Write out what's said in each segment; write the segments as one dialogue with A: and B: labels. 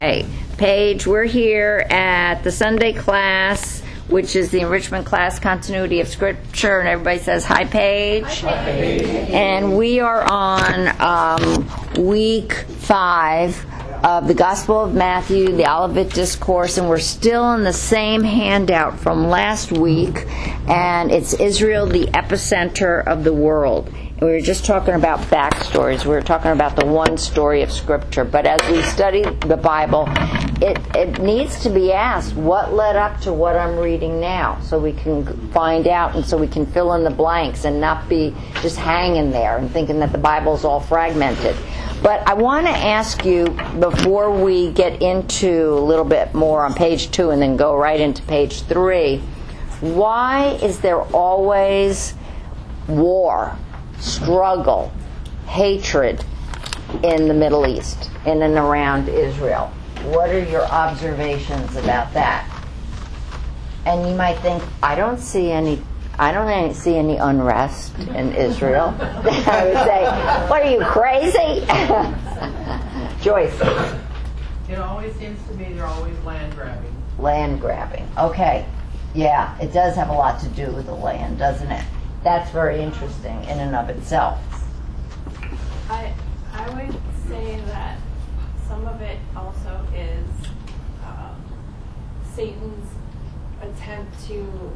A: Hey, Paige, we're here at the Sunday class, which is the enrichment class, Continuity of Scripture, and everybody says, hi, Paige.
B: Hi, Paige.
A: And we are on week 5 of the Gospel of Matthew, the Olivet Discourse, and we're still in the same handout from last week, and it's Israel, the epicenter of the world. We were just talking about backstories. We were talking about the one story of Scripture. But as we study the Bible, it needs to be asked, what led up to what I'm reading now? So we can find out and so we can fill in the blanks and not be just hanging there and thinking that the Bible's all fragmented. But I want to ask you, before we get into a little bit more on page 2 and then go right into page 3, why is there always war, struggle, hatred in the Middle East, in and around Israel? What are your observations about that? And you might think, I don't see any unrest in Israel. I would say, what are you, crazy? Joyce.
B: It always seems to me they're always land grabbing.
A: Land grabbing. Okay. Yeah, it does have a lot to do with the land, doesn't it? That's very interesting in and of itself.
C: I would say that some of it also is Satan's attempt to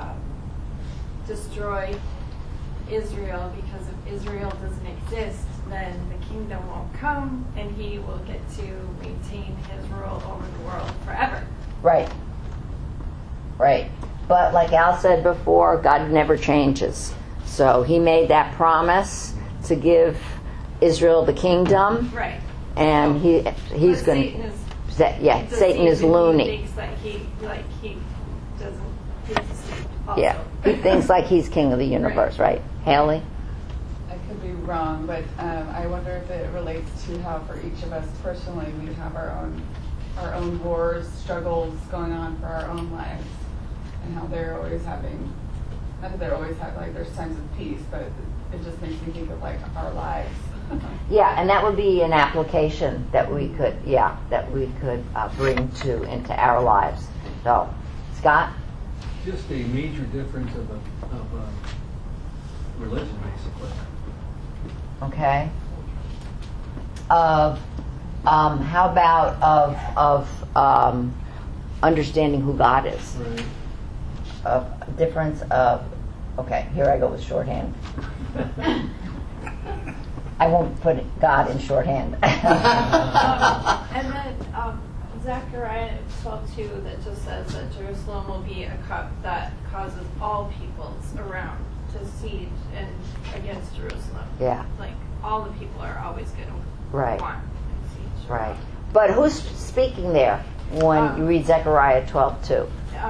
C: destroy Israel, because if Israel doesn't exist, then the kingdom won't come and he will get to maintain his rule over the world forever.
A: Right. Right. But like Al said before, God never changes. So he made that promise to give Israel the kingdom.
C: Right.
A: And he's going to... Satan is loony.
C: He thinks that he doesn't exist also.
A: Yeah. He thinks like he's king of the universe, right? Haley?
D: I could be wrong, but I wonder if it relates to how for each of us personally we have our own wars, struggles going on for our own lives. And how they're always having, not that they're always having, like, there's times of peace, but it just makes me think of, like, our lives.
A: Yeah, and that would be an application that we could, bring into our lives. So, Scott?
E: Just a major difference of religion, basically.
A: Okay. How about of understanding who God is?
E: Right.
A: A difference of, okay, here I go with shorthand. I won't put God in shorthand.
C: And then Zechariah 12:2 that just says that Jerusalem will be a cup that causes all peoples around to siege and against Jerusalem.
A: Yeah.
C: Like all the people are always going to
A: Right.
C: want and siege.
A: Right. But who's speaking there when you read Zechariah 12:2?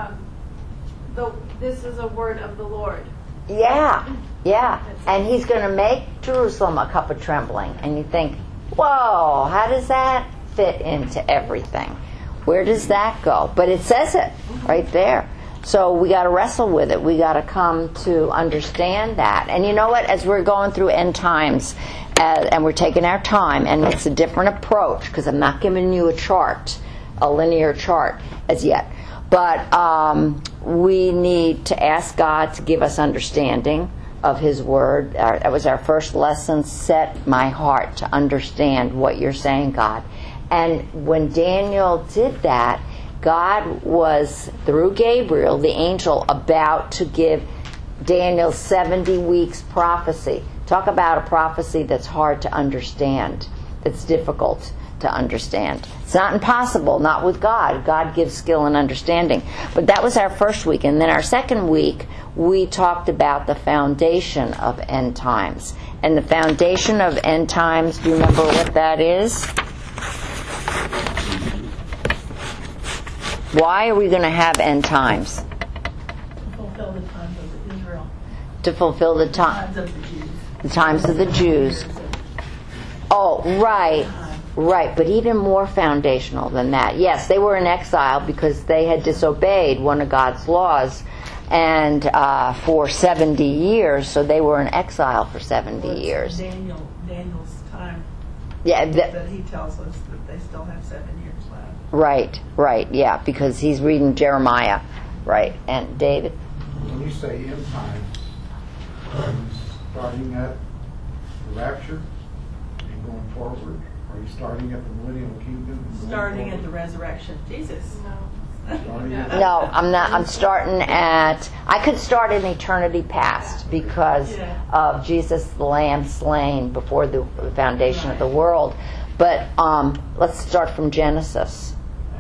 C: This is a word of the Lord.
A: Yeah. And he's going to make Jerusalem a cup of trembling. And you think, whoa, how does that fit into everything? Where does that go? But it says it right there. So we got to wrestle with it. We got to come to understand that. And you know what? As we're going through end times, and we're taking our time, and it's a different approach, because I'm not giving you a linear chart as yet. But we need to ask God to give us understanding of His Word. That was our first lesson. Set my heart to understand what you're saying, God. And when Daniel did that, God was, through Gabriel, the angel, about to give Daniel 70 weeks prophecy. Talk about a prophecy that's hard to understand, that's difficult to understand. It's not impossible, not with God. God gives skill and understanding. But that was our first week. And then our second week, we talked about the foundation of end times. And the foundation of end times, do you remember what that is? Why are we going to have end times?
F: To fulfill the times of Israel.
A: To fulfill the
F: Times of the Jews.
A: The times of the Jews. Oh, right. Right, but even more foundational than that. Yes, they were in exile because they had disobeyed one of God's laws, and for 70 years, so they were in exile for 70 years.
F: Daniel's time.
A: Yeah,
F: that he tells us that they still have 7 years left.
A: Right, yeah, because he's reading Jeremiah, right? And David?
G: When you say end times, are you starting at the rapture and going forward? Are you starting at the millennial kingdom? And going
F: Starting at the
G: forward?
F: resurrection of Jesus.
G: Starting at
A: No, I'm not. I'm starting at. I could start in eternity past because of Jesus, the Lamb slain before the foundation of the world. But let's start from Genesis.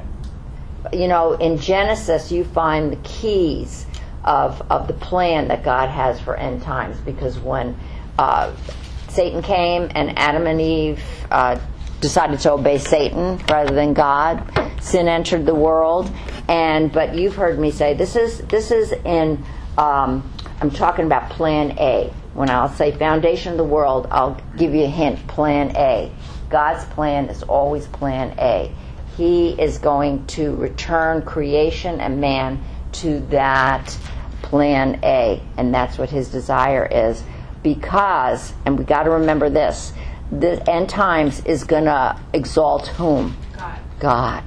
A: You know, in Genesis, you find the keys of the plan that God has for end times. Because when Satan came and Adam and Eve decided to obey Satan rather than God, sin entered the world. But you've heard me say this is in I'm talking about Plan A. When I'll say foundation of the world, I'll give you a hint. Plan A. God's plan is always Plan A. He is going to return creation and man to that Plan A, and that's what His desire is. Because, and we got to remember this, the end times is going to exalt whom? God.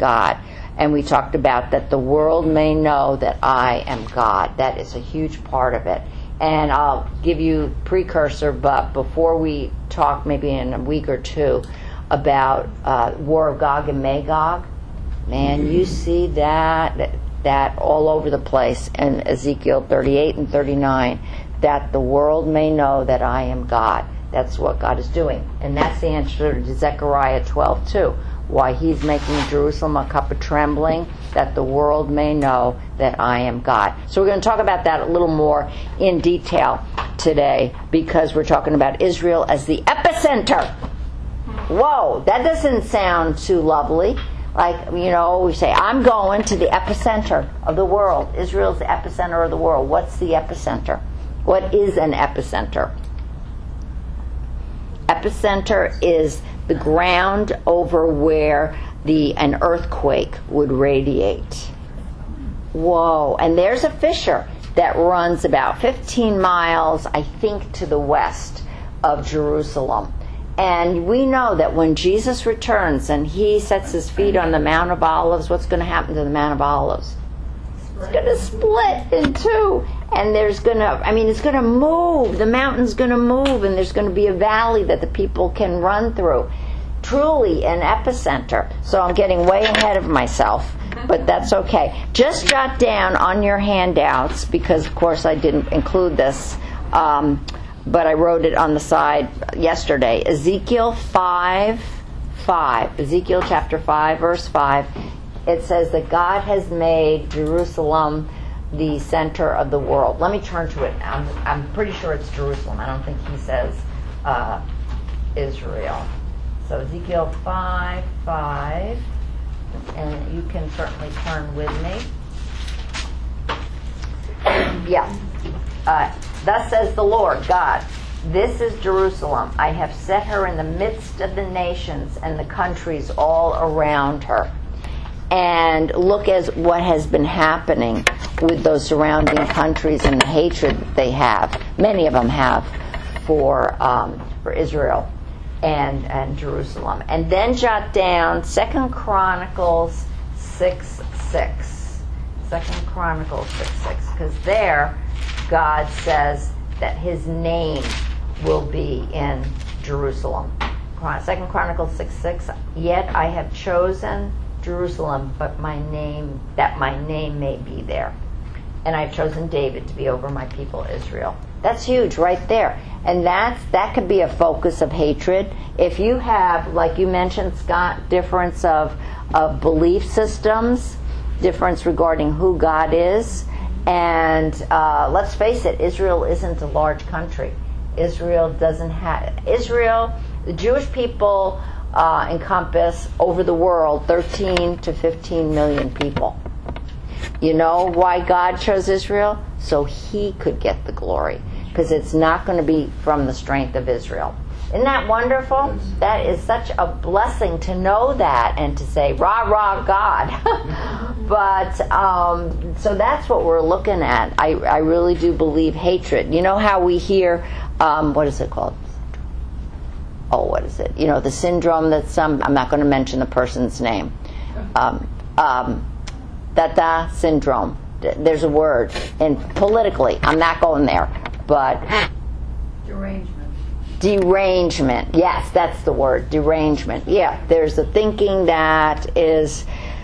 A: And we talked about that the world may know that I am God. That is a huge part of it. And I'll give you precursor, but before we talk, maybe in a week or two, about War of Gog and Magog, man, you see that all over the place in Ezekiel 38 and 39, that the world may know that I am God. That's what God is doing. And that's the answer to Zechariah 12 too. Why He's making Jerusalem a cup of trembling, that the world may know that I am God. So we're going to talk about that a little more in detail today, because we're talking about Israel as the epicenter. Whoa, that doesn't sound too lovely. Like, you know, we say, I'm going to the epicenter of the world. Israel's the epicenter of the world. What's the epicenter? What is an epicenter? Epicenter is the ground over where an earthquake would radiate. Whoa. And there's a fissure that runs about 15 miles, I think, to the west of Jerusalem. And we know that when Jesus returns and He sets His feet on the Mount of Olives, what's going to happen to the Mount of Olives? It's going to split in two. And it's going to move. The mountain's going to move, and there's going to be a valley that the people can run through. Truly an epicenter. So I'm getting way ahead of myself, but that's okay. Just jot down on your handouts, because of course I didn't include this, but I wrote it on the side yesterday. Ezekiel 5:5. Ezekiel chapter 5, verse 5. It says that God has made Jerusalem the center of the world. Let me turn to it. I'm pretty sure it's Jerusalem. I don't think He says Israel. So Ezekiel 5:5, and you can certainly turn with me. Yeah. Thus says the Lord God, this is Jerusalem. I have set her in the midst of the nations and the countries all around her. And look at what has been happening with those surrounding countries and the hatred that they have. Many of them have for Israel and Jerusalem. And then jot down 2 Chronicles 6:6. 2 Chronicles 6:6, because there God says that His name will be in Jerusalem. 2 Chronicles 6:6. Yet I have chosen Jerusalem, but my name may be there. And I've chosen David to be over my people Israel. That's huge right there. And that could be a focus of hatred. If you have, like you mentioned, Scott, difference of belief systems, difference regarding who God is, and let's face it, Israel isn't a large country. The Jewish people encompass over the world 13 to 15 million people. You know why God chose Israel? So He could get the glory. Because it's not going to be from the strength of Israel. Isn't that wonderful? That is such a blessing to know that and to say, rah, rah, God. But, so that's what we're looking at. I really do believe hatred. You know how we hear, what is it called? Oh, what is it? You know, the syndrome that I'm not going to mention the person's name. Dada syndrome. There's a word. And politically, I'm not going there, but derangement. Yes, that's the word. Derangement. Yeah, there's a thinking that is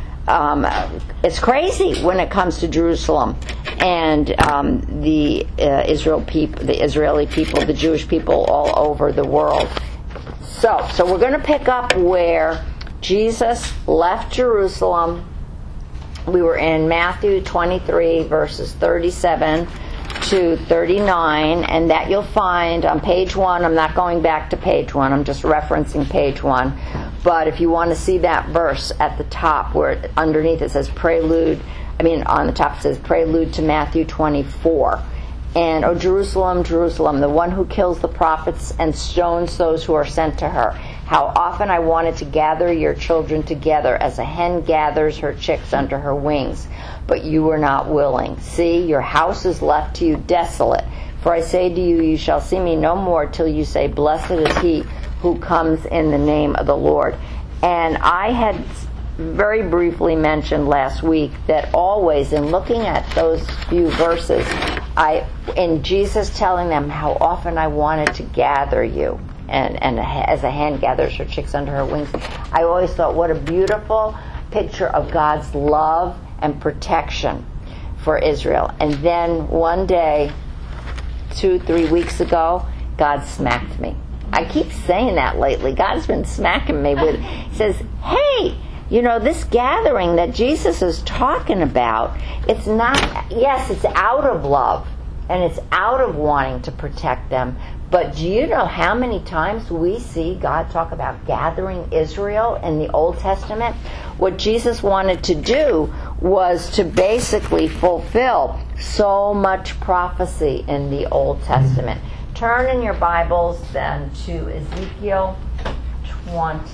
A: it's crazy when it comes to Jerusalem and the Israeli people, the Jewish people all over the world. So we're going to pick up where Jesus left Jerusalem. We were in Matthew 23, verses 37 to 39, and that you'll find on page 1. I'm not going back to page 1. I'm just referencing page 1. But if you want to see that verse at the top, where underneath it says prelude, on the top it says prelude to Matthew 24. And, O Jerusalem, Jerusalem, the one who kills the prophets and stones those who are sent to her. How often I wanted to gather your children together as a hen gathers her chicks under her wings, but you were not willing. See, your house is left to you desolate. For I say to you, you shall see me no more till you say, blessed is he who comes in the name of the Lord. And I had very briefly mentioned last week that always in looking at those few verses, in Jesus telling them how often I wanted to gather you, and as a hen gathers her chicks under her wings, I always thought what a beautiful picture of God's love and protection for Israel. And then one day, 2-3 weeks ago, God smacked me. I keep saying that lately. God's been smacking me with, he says, hey, this gathering that Jesus is talking about, it's not, yes, it's out of love and it's out of wanting to protect them. But do you know how many times we see God talk about gathering Israel in the Old Testament? What Jesus wanted to do was to basically fulfill so much prophecy in the Old Testament. Turn in your Bibles then to Ezekiel 20.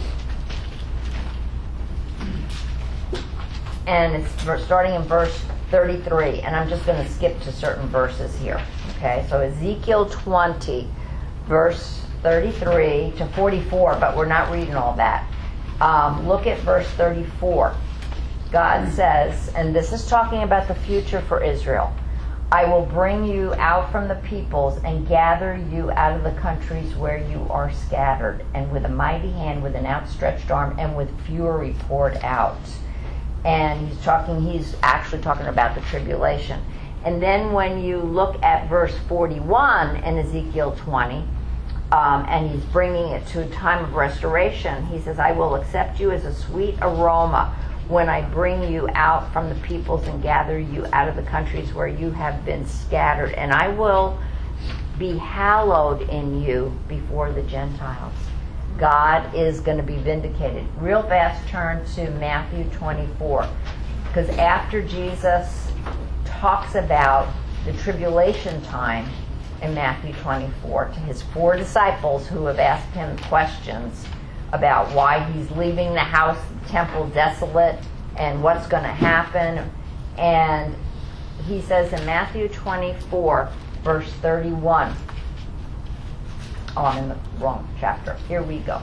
A: And it's starting in verse 33. And I'm just going to skip to certain verses here. Okay, so Ezekiel 20, verse 33 to 44, but we're not reading all that. Look at verse 34. God says, and this is talking about the future for Israel, I will bring you out from the peoples and gather you out of the countries where you are scattered, and with a mighty hand, with an outstretched arm, and with fury poured out. And he's actually talking about the tribulation. And then when you look at verse 41 in Ezekiel 20, and he's bringing it to a time of restoration, he says, I will accept you as a sweet aroma when I bring you out from the peoples and gather you out of the countries where you have been scattered. And I will be hallowed in you before the Gentiles. God is going to be vindicated. Real fast, turn to Matthew 24. Because after Jesus talks about the tribulation time in Matthew 24 to his 4 disciples who have asked him questions about why he's leaving the house, the temple desolate, and what's going to happen. And he says in Matthew 24, verse 31, oh, I'm in the wrong chapter. Here we go.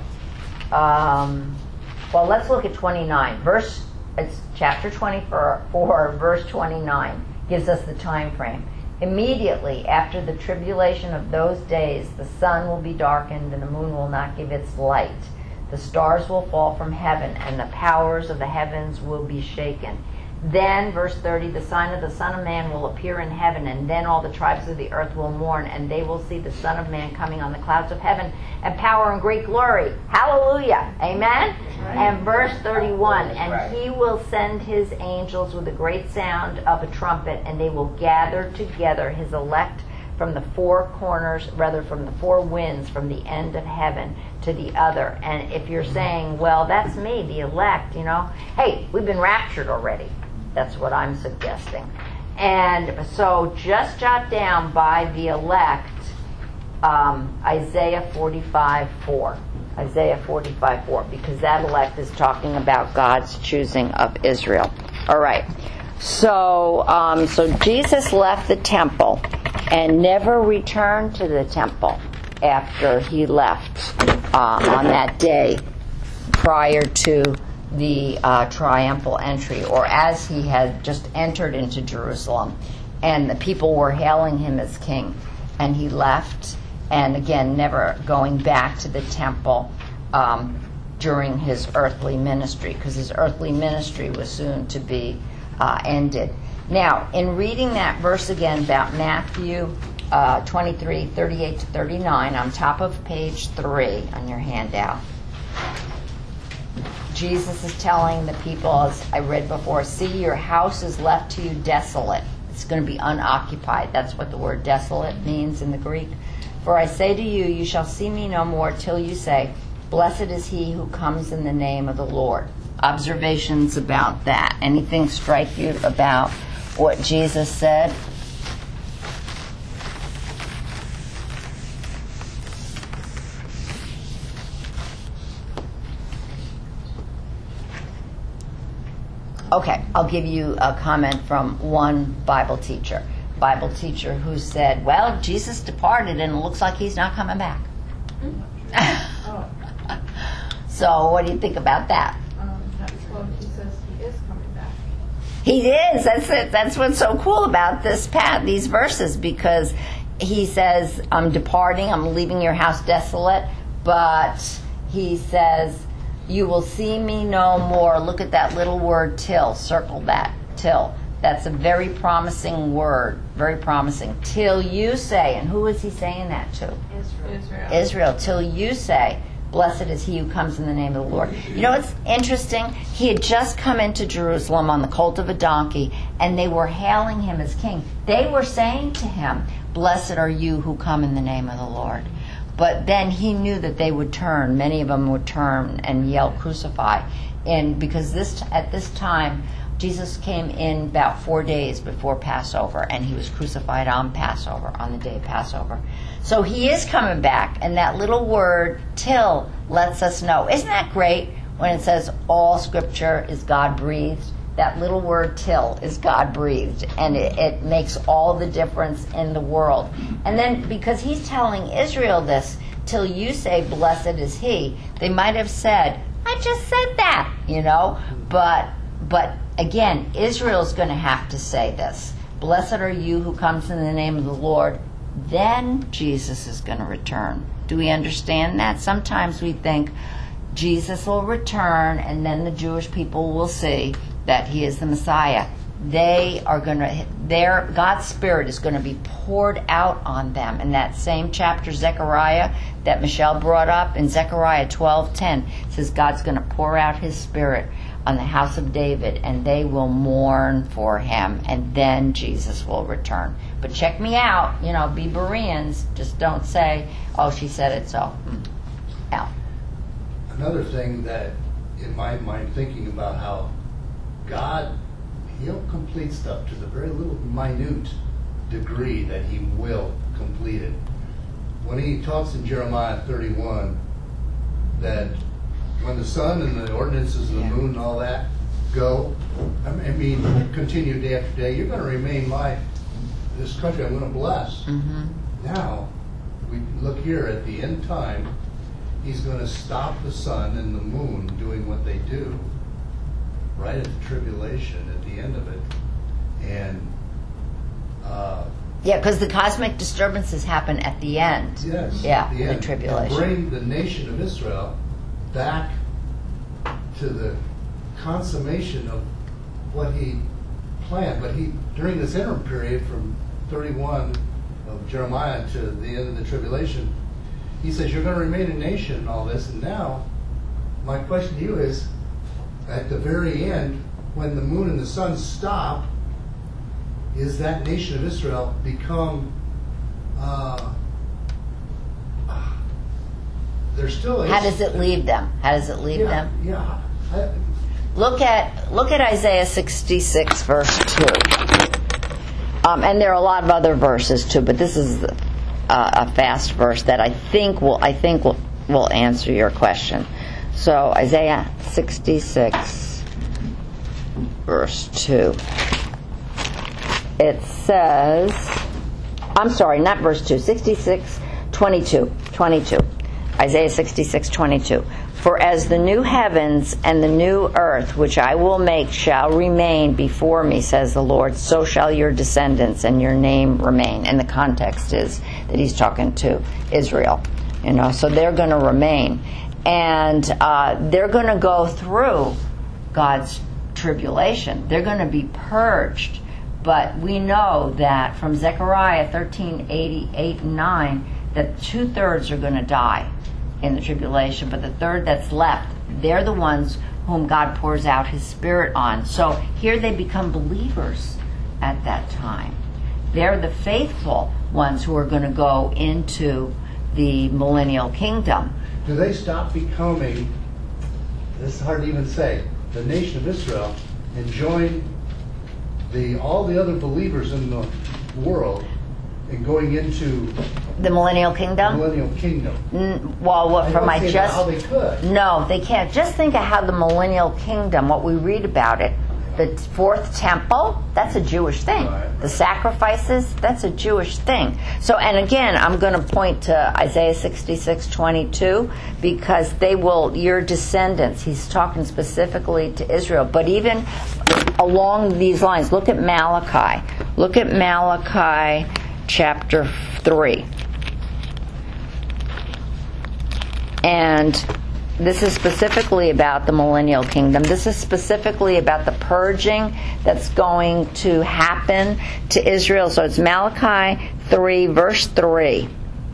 A: Well, let's look at 29. It's chapter 24, verse 29. Gives us the time frame. Immediately after the tribulation of those days, the sun will be darkened and the moon will not give its light. The stars will fall from heaven and the powers of the heavens will be shaken. Then, verse 30, the sign of the Son of Man will appear in heaven, and then all the tribes of the earth will mourn, and they will see the Son of Man coming on the clouds of heaven and power and great glory. Hallelujah. Amen? Right. And verse 31, and he will send his angels with a great sound of a trumpet, and they will gather together his elect from the 4 corners, rather from the 4 winds, from the end of heaven to the other. And if you're saying, well, that's me, the elect, hey, we've been raptured already. That's what I'm suggesting. And so just jot down by the elect Isaiah 45:4. Isaiah 45:4, because that elect is talking about God's choosing of Israel. All right. So Jesus left the temple and never returned to the temple after he left on that day prior to the triumphal entry, or as he had just entered into Jerusalem, and the people were hailing him as king, and he left, and again, never going back to the temple during his earthly ministry, because his earthly ministry was soon to be ended. Now, in reading that verse again about Matthew 23, 38 to 39, on top of page 3 on your handout, Jesus is telling the people, as I read before, see, your house is left to you desolate. It's going to be unoccupied. That's what the word desolate means in the Greek. For I say to you, you shall see me no more till you say, blessed is he who comes in the name of the Lord. Observations about that? Anything strike you about what Jesus said? Okay, I'll give you a comment from one Bible teacher who said, well, Jesus departed and it looks like he's not coming back. So what do you think about that?
C: Well, he says he is coming back.
A: He is. That's it. That's what's so cool about these verses, because he says, I'm departing, I'm leaving your house desolate, but he says, you will see me no more. Look at that little word till. Circle that, till. That's a very promising word. Very promising. Till you say, and who is he saying that to? Israel. Till you say, blessed is he who comes in the name of the Lord. You know what's interesting? He had just come into Jerusalem on the colt of a donkey, and they were hailing him as king. They were saying to him, blessed are you who come in the name of the Lord. But then he knew that they would turn. Many of them would turn and yell, crucify. And because at this time, Jesus came in about 4 days before Passover, and he was crucified on Passover, on the day of Passover. So he is coming back, and that little word, till, lets us know. Isn't that great when it says all Scripture is God-breathed? That little word, till, is God-breathed, and it makes all the difference in the world. And then, because he's telling Israel this, till you say, blessed is he, they might have said, I just said that, But again, Israel's going to have to say this. Blessed are you who comes in the name of the Lord. Then Jesus is going to return. Do we understand that? Sometimes we think Jesus will return, and then the Jewish people will see that he is the Messiah. God's Spirit is going to be poured out on them. In that same chapter, Zechariah, that Michelle brought up, in Zechariah 12:10, it says God's going to pour out his Spirit on the house of David, and they will mourn for him, and then Jesus will return. But check me out, be Bereans. Just don't say, oh, she said it, so. Al.
H: Another thing that, in my mind, thinking about how God, he'll complete stuff to the very little minute degree that he will complete it. When he talks in Jeremiah 31 that when the sun and the ordinances of the moon and all that go, continue day after day, you're going to remain this country I'm going to bless. Mm-hmm. Now, we look here at the end time, he's going to stop the sun and the moon doing what they do right at the tribulation, at the end of it. And
A: because the cosmic disturbances happen at the end.
H: Yes,
A: yeah,
H: at the end.
A: The tribulation.
H: And bring the nation of Israel back to the consummation of what he planned. But during this interim period from 31 of Jeremiah to the end of the tribulation, he says, you're going to remain a nation and all this. And now, my question to you is, at the very end, when the moon and the sun stop, is that nation of Israel become, they're still...
A: How does it leave them? them?
H: Yeah.
A: Look at Isaiah 66, verse 2. And there are a lot of other verses too, but this is a fast verse that I think will answer your question. So Isaiah 66, verse 2. It says, I'm sorry, not verse 2, 66, 22. Isaiah 66, 22. For as the new heavens and the new earth, which I will make, shall remain before me, says the Lord, so shall your descendants and your name remain. And the context is that he's talking to Israel. So they're going to remain. And they're going to go through God's tribulation. They're going to be purged. But we know that from Zechariah 13:8 and 9, that 2/3 are going to die in the tribulation, but the third that's left, they're the ones whom God pours out his Spirit on. So here they become believers at that time. They're the faithful ones who are going to go into the millennial kingdom.
H: Do they stop becoming, this is hard to even say, the nation of Israel, and join all the other believers in the world and going into
A: The millennial kingdom?
H: millennial kingdom?
A: Well, what
H: I
A: from
H: don't
A: I
H: see
A: just
H: how they could.
A: No, they can't. Just think of how the millennial kingdom, what we read about it, the fourth temple, that's a Jewish thing.
H: Right.
A: The sacrifices, that's a Jewish thing. So, and again, I'm going to point to Isaiah 66:22, because they will, your descendants, he's talking specifically to Israel, but even along these lines, look at Malachi. Look at Malachi chapter 3. And this is specifically about the millennial kingdom. This is specifically about the purging that's going to happen to Israel. So it's Malachi 3, verse 3.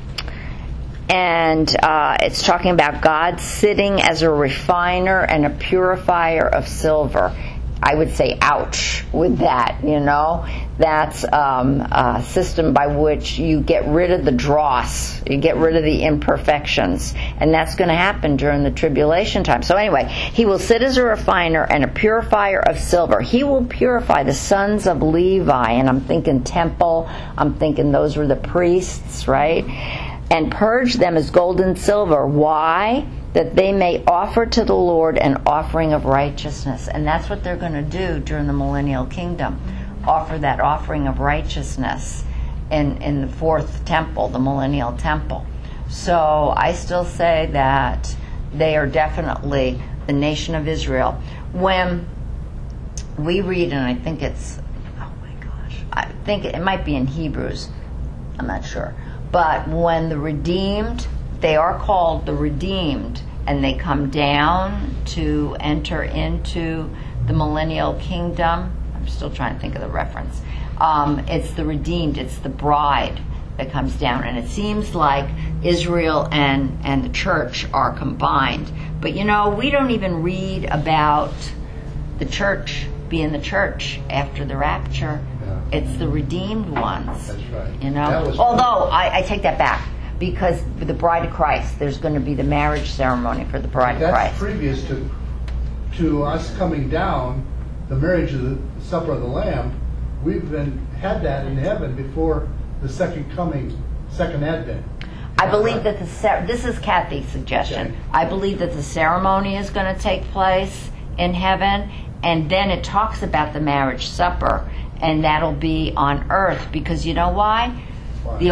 A: And it's talking about God sitting as a refiner and a purifier of silver. I would say, ouch, with that, That's a system by which you get rid of the dross, you get rid of the imperfections, and that's going to happen during the tribulation time. So anyway, he will sit as a refiner and a purifier of silver. He will purify the sons of Levi, and I'm thinking temple, I'm thinking those were the priests, right? And purge them as gold and silver. Why? That they may offer to the Lord an offering of righteousness. And that's what they're going to do during the millennial kingdom. Offer that offering of righteousness in the fourth temple, the millennial temple. So I still say that they are definitely the nation of Israel. When we read, and I think it's, I think it might be in Hebrews, I'm not sure. But when the redeemed, they are called the redeemed, and they come down to enter into the millennial kingdom. I'm still trying to think of the reference. It's the redeemed, it's the bride that comes down. And it seems like Israel and the church are combined. But we don't even read about the church being the church after the rapture. Yeah. It's the redeemed ones.
H: That's right.
A: Although, I take that back. Because for the bride of Christ, there's going to be the marriage ceremony for the bride of Christ.
H: That's previous to us coming down, the marriage of the supper of the Lamb. We've had that in heaven before the second advent.
A: I believe that this is Kathy's suggestion.
H: Okay.
A: I believe that the ceremony is going to take place in heaven, and then it talks about the marriage supper, and that'll be on earth. Because you know why? The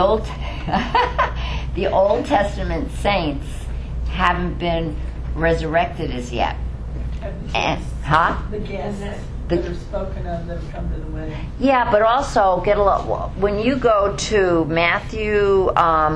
A: Old Testament saints haven't been resurrected as yet.
F: The guests that are spoken of that have come to the wedding.
A: Yeah, but also when you go to Matthew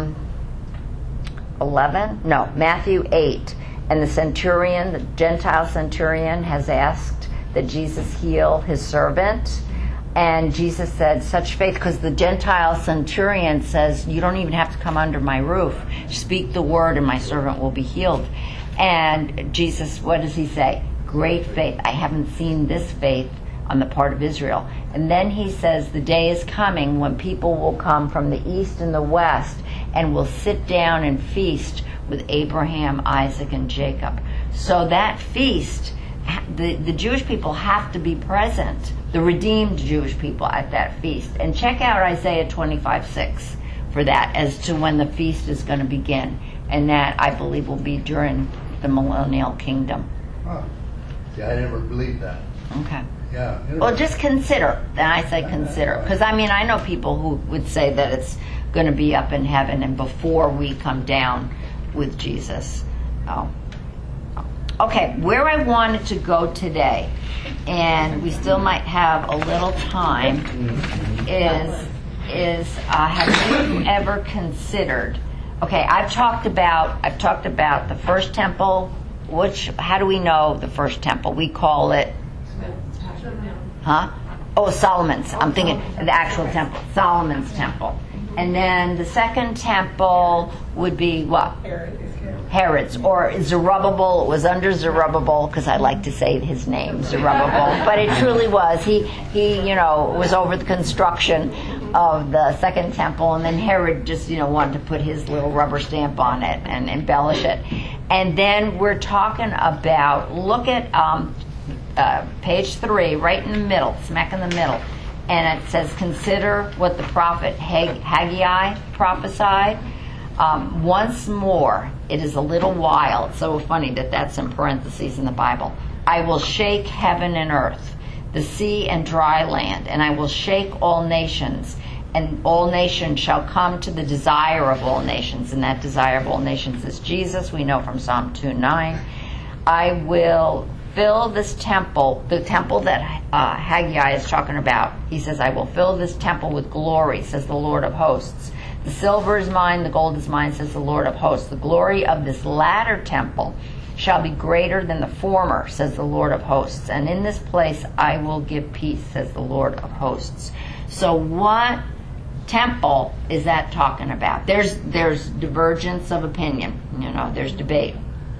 A: Matthew 8, and the Gentile centurion has asked that Jesus heal his servant. And Jesus said, such faith, because the Gentile centurion says, you don't even have to come under my roof. Speak the word and my servant will be healed. And Jesus, what does he say? Great faith. I haven't seen this faith on the part of Israel. And then he says, the day is coming when people will come from the east and the west and will sit down and feast with Abraham, Isaac, and Jacob. So that feast, the Jewish people have to be present, the redeemed Jewish people at that feast. And check out Isaiah 25:6 for that as to when the feast is going to begin. And that, I believe, will be during the millennial kingdom.
H: Huh. Yeah, I never believed that.
A: Okay.
H: Yeah.
A: Well, just consider. Then I say consider. Because, I know people who would say that it's going to be up in heaven and before we come down with Jesus. Oh. Okay, where I wanted to go today, and we still might have a little time, is have you ever considered? Okay, I've talked about the first temple. How do we know the first temple? We call it, huh? Oh, Solomon's. I'm thinking the actual temple, Solomon's temple. And then the second temple would be what? Herod's, or Zerubbabel. It was under Zerubbabel, because I like to say his name, Zerubbabel, but it truly was. He was over the construction of the second temple, and then Herod just, wanted to put his little rubber stamp on it and embellish it. And then we're talking about, look at page 3, right in the middle, smack in the middle, and it says, consider what the prophet Haggai prophesied. Once more, it is a little while. It's so funny that that's in parentheses in the Bible. I will shake heaven and earth, the sea and dry land, and I will shake all nations, and all nations shall come to the desire of all nations, and that desire of all nations is Jesus. We know from Psalm 2:9. I will fill this temple, the temple that Haggai is talking about. He says, I will fill this temple with glory, says the Lord of hosts. The silver is mine, the gold is mine, says the Lord of hosts. The glory of this latter temple shall be greater than the former, says the Lord of hosts. And in this place I will give peace, says the Lord of hosts. So what temple is that talking about? There's divergence of opinion. There's debate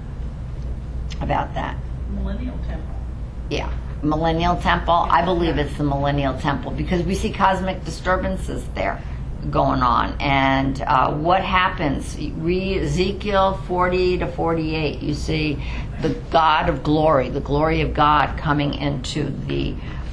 A: about that.
F: Millennial temple.
A: Yeah. Millennial temple. I believe it's the millennial temple, because we see cosmic disturbances there going on. And what happens? Read Ezekiel 40 to 48. You see the God of glory, the glory of God coming into the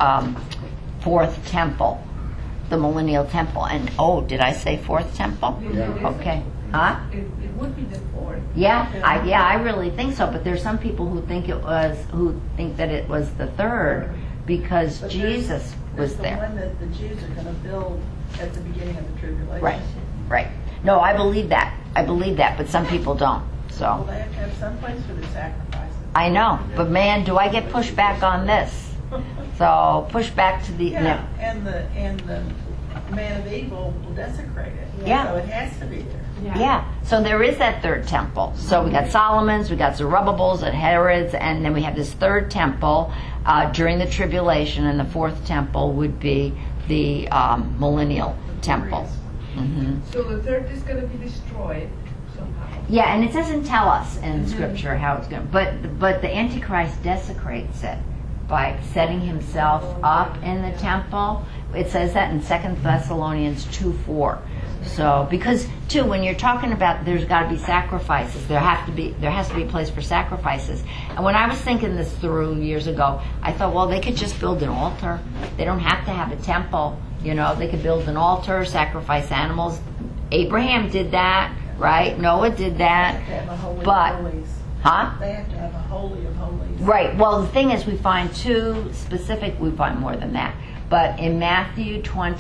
A: fourth temple, the millennial temple. And did I say fourth temple?
H: Yeah.
A: Okay. Huh?
F: It would be the fourth.
A: Yeah, I really think so. But there's some people who think that it was the third, because
F: But
A: Jesus was
F: there's
A: there.
F: the one that the Jews are going to build at the beginning of the tribulation.
A: Right. No, I believe that. But some people don't.
F: Well,
A: So
F: they have to have some place for the sacrifices.
A: I know, but man, do I get pushed back on this? So push back to the
F: Yeah, and the man of evil will desecrate it.
A: Yeah.
F: So it has to be there.
A: Yeah, so there is that third temple. So we got Solomon's, we got Zerubbabel's and Herod's, and then we have this third temple during the tribulation, and the fourth temple would be the millennial temple. Mm-hmm.
B: So the third is going to be destroyed somehow.
A: Yeah, and it doesn't tell us in Scripture how it's going to, but the Antichrist desecrates it by setting himself up in the temple. It says that in 2 Thessalonians 2:4. So, because too, when you're talking about there's got to be sacrifices, there has to be a place for sacrifices. And when I was thinking this through years ago, I thought, well, they could just build an altar. They don't have to have a temple. They could build an altar, sacrifice animals. Abraham did that, right? Noah did that.
F: They have to have a holy
A: But-
F: of holies.
A: Huh?
F: They have to have a holy of holies.
A: Right. Well, the thing is, we find two specific. We find more than that. But in Matthew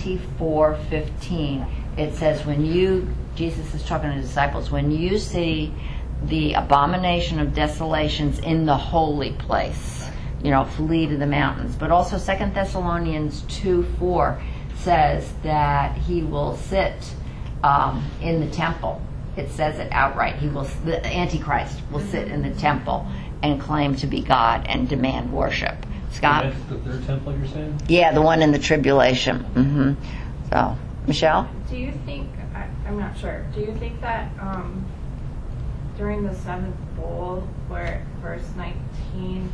A: 24:15, it says, Jesus is talking to the disciples, when you see the abomination of desolations in the holy place, flee to the mountains. But also 2 Thessalonians 2:4 says that he will sit in the temple. It says it outright. The Antichrist will sit in the temple and claim to be God and demand worship. Scott?
E: That's the third temple you're saying?
A: Yeah, the one in the tribulation. Mm-hmm. So, Michelle?
C: Do you think, I'm not sure, do you think that during the seventh bowl, where verse 19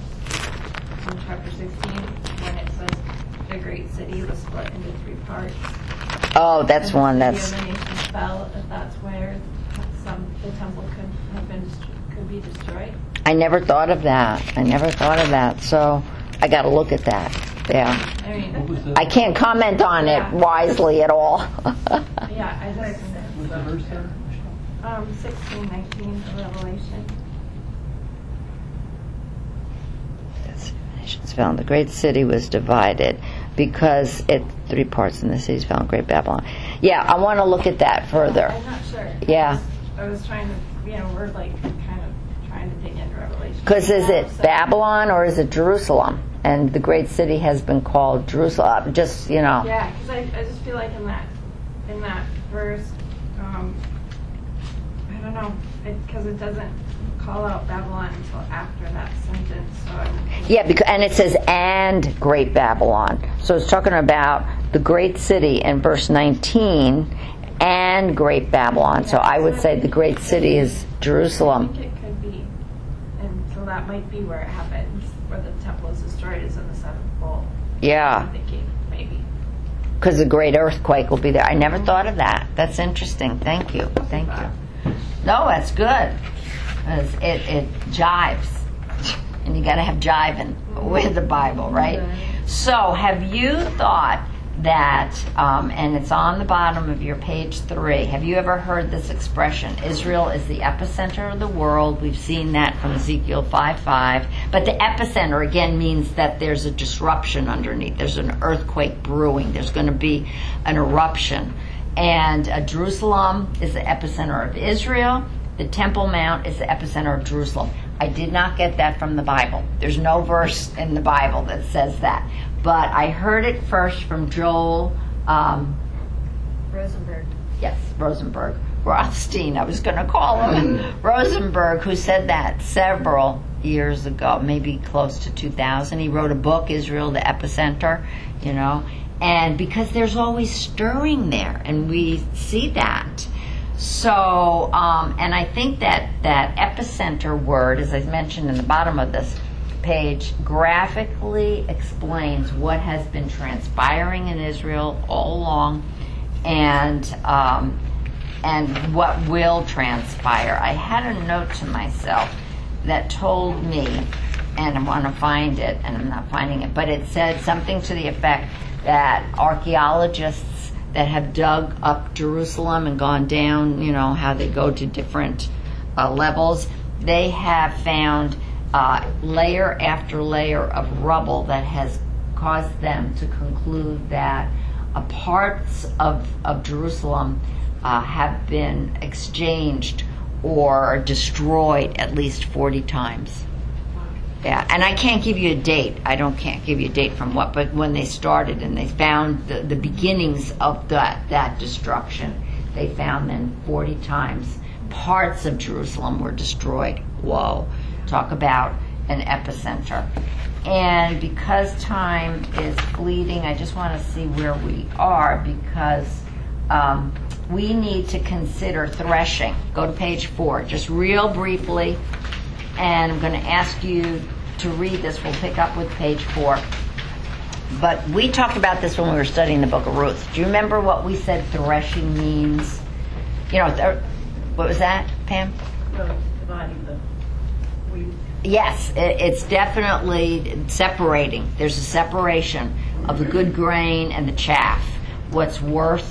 C: in chapter 16, when it says the great city was split into 3 parts?
A: Oh, that's one that's...
C: The other nations fell, if that's where the temple could be destroyed?
A: I never thought of that. So, I got to look at that. Yeah.
C: I mean,
E: What was the,
A: I can't comment on it wisely at all.
C: yeah, I just,
E: what's the verse there?
C: 16:19 Revelation.
A: Nations fell, and the great city was divided because it 3 parts, and the cities fell in great Babylon. Yeah, I want to look at that further.
C: I'm not sure.
A: Yeah.
C: I was trying to, we're like kind of trying to dig into Revelation.
A: Because is it Babylon or is it Jerusalem? And the great city has been called Jerusalem. Just, you know.
C: Yeah, because I just feel like in that verse, I don't know, because it doesn't call out Babylon until after that sentence. So
A: Yeah, and it says, and great Babylon. So it's talking about the great city in verse 19 and great Babylon. So I would say the great city is Jerusalem.
C: I think it could be, and so that might be where it happens, where the temple is destroyed is in the seventh bowl.
A: Yeah.
C: I'm thinking, maybe.
A: Because the great earthquake will be there. I never thought of that. That's interesting. Thank you. Thank you. No, that's good. 'Cause it jives. And you got to have jiving with the Bible, right? So have you thought that, and it's on the bottom of your page 3, have you ever heard this expression, Israel is the epicenter of the world? We've seen that from Ezekiel 5:5. But the epicenter, again, means that there's a disruption underneath. There's an earthquake brewing. There's going to be an eruption. And Jerusalem is the epicenter of Israel. The Temple Mount is the epicenter of Jerusalem. I did not get that from the Bible. There's no verse in the Bible that says that. But I heard it first from Joel
C: Rosenberg.
A: Yes, Rosenberg. Rothstein, I was going to call him. Rosenberg, who said that several years ago, maybe close to 2000. He wrote a book, Israel, the Epicenter, you know. And because there's always stirring there, and we see that. So, and I think that epicenter word, as I mentioned in the bottom of this page, graphically explains what has been transpiring in Israel all along, and what will transpire. I had a note to myself that told me, and I want to find it, and I'm not finding it, but it said something to the effect that archaeologists that have dug up Jerusalem and gone down, you know, how they go to different levels, they have found layer after layer of rubble that has caused them to conclude that parts of Jerusalem have been exchanged or destroyed at least 40 times. Yeah, and I can't give you a date. Can't give you a date from what, but when they started and they found the beginnings of that destruction, they found then 40 times parts of Jerusalem were destroyed. Whoa. Talk about an epicenter. And because time is fleeting, I just want to see where we are, because we need to consider threshing. Go to page 4, just real briefly. And I'm going to ask you to read this. We'll pick up with page 4. But we talked about this when we were studying the book of Ruth. Do you remember what we said threshing means? You know, what was that, Pam?
F: Dividing the wheat.
A: Yes, it's definitely separating. There's a separation of the good grain and the chaff. What's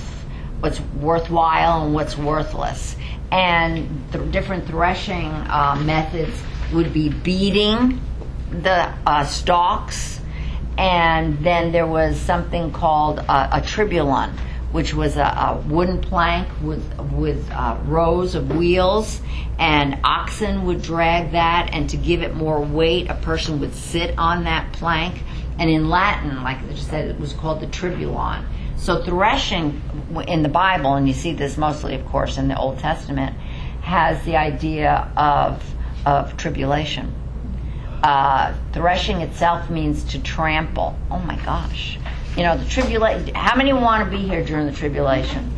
A: worthwhile and what's worthless. And the different threshing methods would be beating the stalks, and then there was something called a tribulon, which was a wooden plank with rows of wheels, and oxen would drag that, and to give it more weight, a person would sit on that plank. And in Latin, like I just said, it was called the tribulon. So threshing in the Bible, and you see this mostly, of course, in the Old Testament, has the idea of tribulation. Threshing itself means to trample. Oh my gosh. You know, the tribulation, how many want to be here during the tribulation?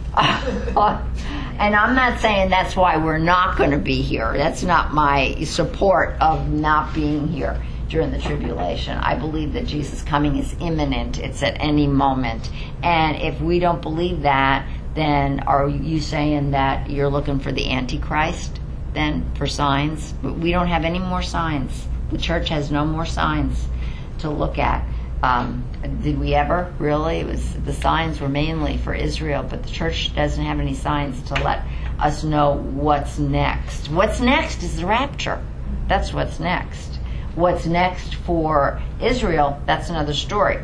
A: And I'm not saying that's why we're not going to be here. That's not my support of not being here during the tribulation. I believe that Jesus' coming is imminent. It's at any moment. And if we don't believe that, then are you saying that you're looking for the Antichrist then, for signs? We don't have any more signs. The church has no more signs to look at. Did we ever? Really? The signs were mainly for Israel, but the church doesn't have any signs to let us know what's next. What's next is the rapture. That's what's next. What's next for Israel, that's another story.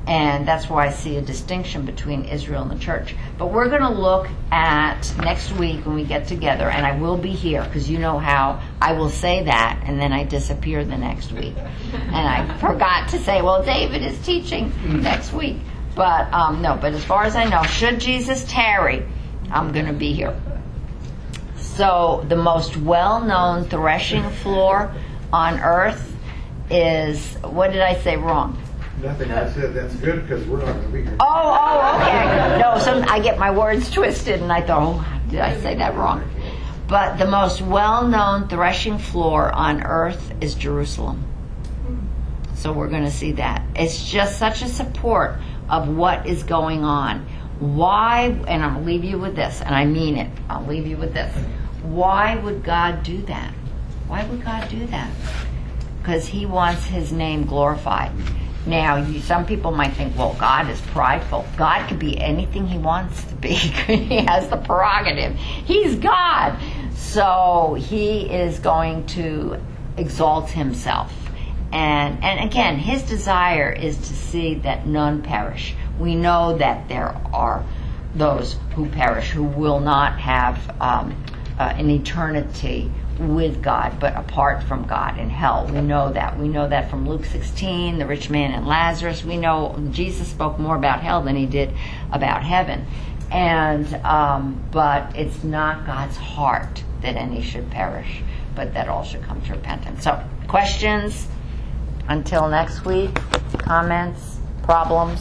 A: And that's why I see a distinction between Israel and the church. But we're going to look at next week when we get together, and I will be here, because you know how I will say that, and then I disappear the next week. And I forgot to say, well, David is teaching next week. But no, but as far as I know, should Jesus tarry, I'm going to be here. So the most well-known threshing floor on earth is, what did I say wrong?
G: Nothing, I said that's good because we're not going to be here.
A: Oh, okay. No, I get my words twisted, and I thought, oh, did I say that wrong? But the most well-known threshing floor on earth is Jerusalem. So we're going to see that. It's just such a support of what is going on. Why, and I'll leave you with this, and I mean it, I'll leave you with this. Why would God do that? Why would God do that? Because He wants His name glorified. Now, some people might think, well, God is prideful. God could be anything He wants to be. He has the prerogative. He's God. So He is going to exalt Himself. And again, His desire is to see that none perish. We know that there are those who perish, who will not have an eternity with God, but apart from God in hell. We know that. We know that from Luke 16, the rich man and Lazarus. We know Jesus spoke more about hell than He did about heaven. And but it's not God's heart that any should perish, but that all should come to repentance. So, questions until next week? Comments? Problems?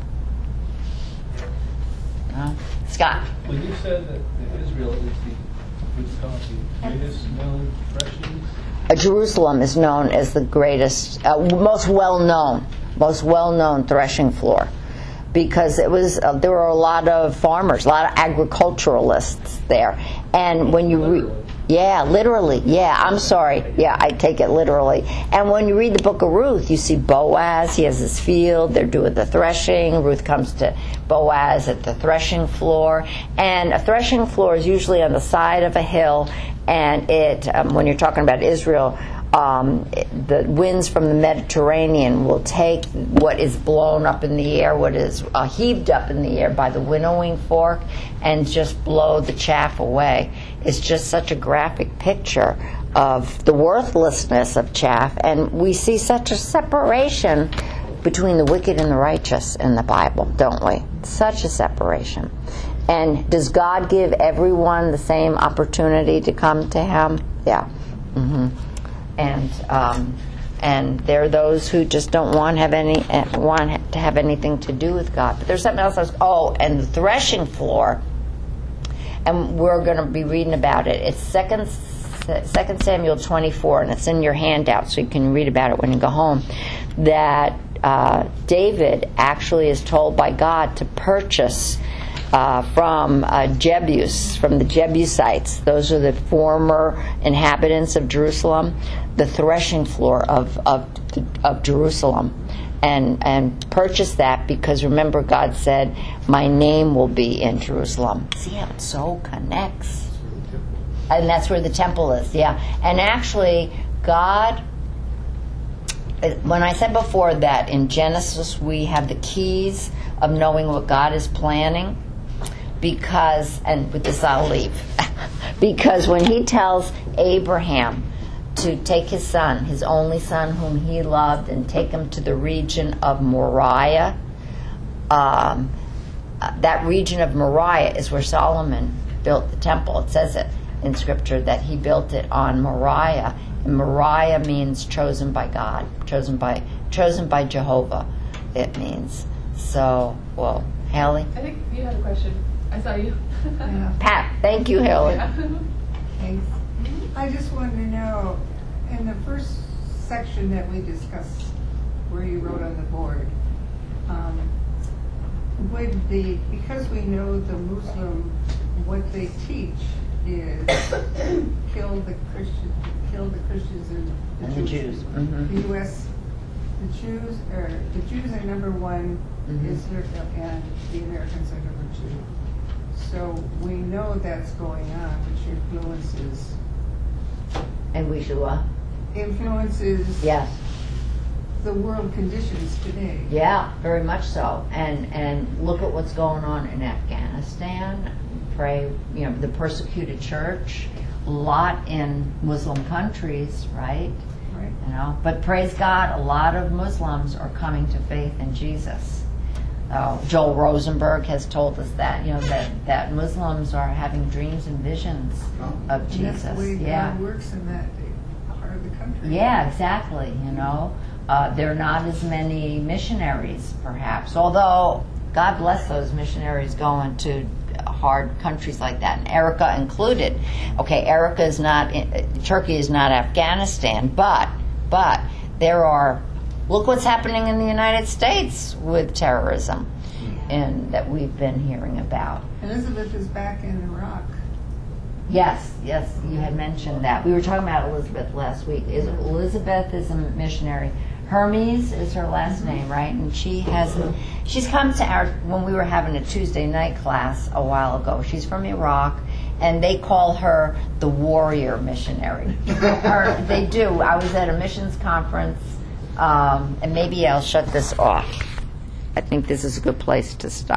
A: No? Scott?
E: When you said that Israel is the greatest known threshing,
A: Jerusalem is known as the greatest, most well-known threshing floor, because it was there were a lot of farmers, a lot of agriculturalists there, and when you read. Yeah, literally. Yeah, I'm sorry. Yeah, I take it literally. And when you read the book of Ruth, you see Boaz. He has his field. They're doing the threshing. Ruth comes to Boaz at the threshing floor. And a threshing floor is usually on the side of a hill. And it, when you're talking about Israel, the winds from the Mediterranean will take what is blown up in the air, what is heaved up in the air by the winnowing fork, and just blow the chaff away. It's just such a graphic picture of the worthlessness of chaff, and we see such a separation between the wicked and the righteous in the Bible, don't we? Such a separation. And does God give everyone the same opportunity to come to Him? Yeah. Mm-hmm. And there are those who just don't want to have anything to do with God. But there's something else. And the threshing floor, and we're going to be reading about it. It's 2 Samuel 24, and it's in your handout, so you can read about it when you go home. That David actually is told by God to purchase from Jebus, from the Jebusites. Those are the former inhabitants of Jerusalem, the threshing floor of Jerusalem, and purchase that because remember God said, "My name will be in Jerusalem." See how it so connects, and that's where the temple is. Yeah, and actually, God. When I said before that in Genesis we have the keys of knowing what God is planning. Because, and with this I'll leave, because when He tells Abraham to take his son, his only son whom he loved, and take him to the region of Moriah, that region of Moriah is where Solomon built the temple. It says it in Scripture that he built it on Moriah, and Moriah means chosen by God, chosen by Jehovah, it means. So, well, Haley?
D: I think you had a question. I saw you.
A: Pat, thank you, Haley.
I: Thanks. I just wanted to know, in the first section that we discussed, where you wrote on the board, because we know the Muslim, what they teach is kill the Christians and the Jews. Mm-hmm. The U.S. The Jews are number one, Israel, and the Americans are number two. So we know that's going on, which influences.
A: And we should what?
I: Influences.
A: Yes.
I: the world conditions today.
A: Yeah, very much so. And look at what's going on in Afghanistan. Pray, the persecuted church, a lot in Muslim countries, right?
I: Right.
A: But praise God, a lot of Muslims are coming to faith in Jesus. Joel Rosenberg has told us that, that Muslims are having dreams and visions of
I: And
A: Jesus.
I: that's the way
A: Yeah.
I: God works in that part of the country.
A: Yeah, exactly. There are not as many missionaries, perhaps. Although God bless those missionaries going to hard countries like that, and Erica included. Okay, Erica is not. Turkey is not Afghanistan, but there are. Look what's happening in the United States with terrorism, and that we've been hearing about.
I: Elizabeth is back in Iraq.
A: Yes, you had mentioned that. We were talking about Elizabeth last week. Elizabeth is a missionary. Hermes is her last name, right? And she's come to when we were having a Tuesday night class a while ago. She's from Iraq, and they call her the warrior missionary. They do. I was at a missions conference, and maybe I'll shut this off. I think this is a good place to stop.